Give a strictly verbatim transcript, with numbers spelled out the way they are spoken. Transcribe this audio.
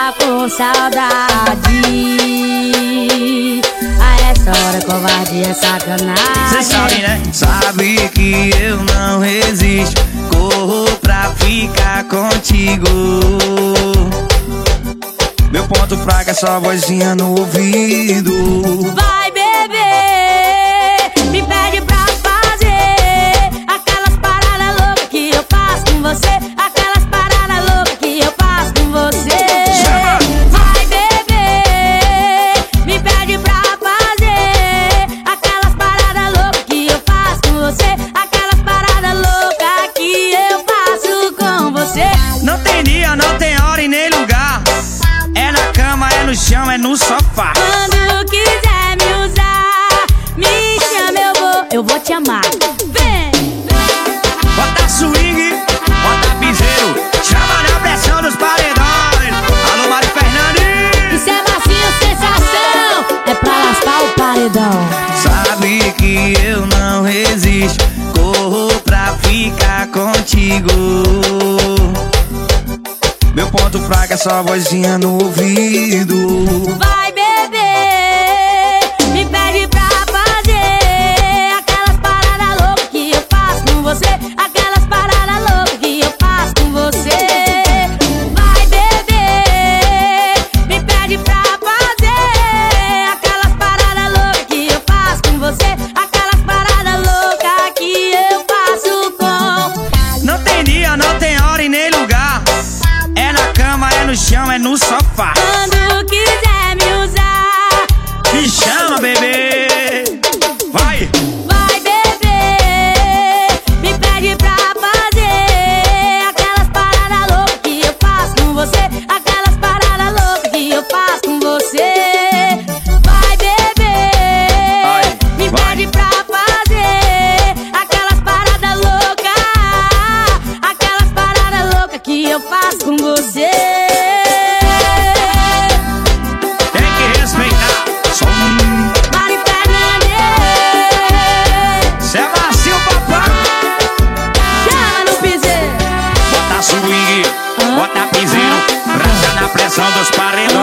tá com saudade. A essa hora covardia é sacanagem. Cê sabe, né? Sabe que eu não resisto, corro pra ficar contigo. Meu ponto fraco é só vozinha no ouvido. Vai beber, me pede pra fazer aquelas paradas loucas que eu faço com você. Aquelas paradas loucas que eu faço com você. Vai beber, me pede pra fazer aquelas paradas loucas que eu faço com você. Aquelas paradas loucas que eu faço com você. Não tem dia, não tem hora e nem lugar. É na cama, é no chão, é no sofá. Quando quiser me usar, me chama, eu vou, eu vou te amar. Vem! Bota swing, bota piseiro, chama na pressão dos paredões. Alô, Mari Fernandes. Isso é macio, sensação, é pra lascar o paredão. Sabe que eu não resisto, corro pra ficar contigo. Meu ponto fraco é só vozinha no ouvido. Vai beber, me pede pra fazer aquelas paradas loucas que eu faço com você. Aquelas paradas loucas que eu faço com você. Vai beber, me pede pra fazer aquelas paradas loucas que eu faço com você. Aquelas paradas loucas que eu faço com. Não tem dia, não tem hora e nem lugar. É na cama, é no chão, é no sofá. Quando quiser me usar, me chama, bebê. Vai! vai beber, me pede pra fazer aquelas paradas loucas que eu faço com você. Aquelas paradas loucas que eu faço com você. Vai beber, Vai, me vai. pede pra fazer aquelas paradas loucas. Aquelas paradas loucas que eu faço com você. Tem que respeitar. Só um. Mari Fernandes, Cê é macio, papai. chama no piseiro. Bota swing, bota piseiro, rasga na pressão dos paredões.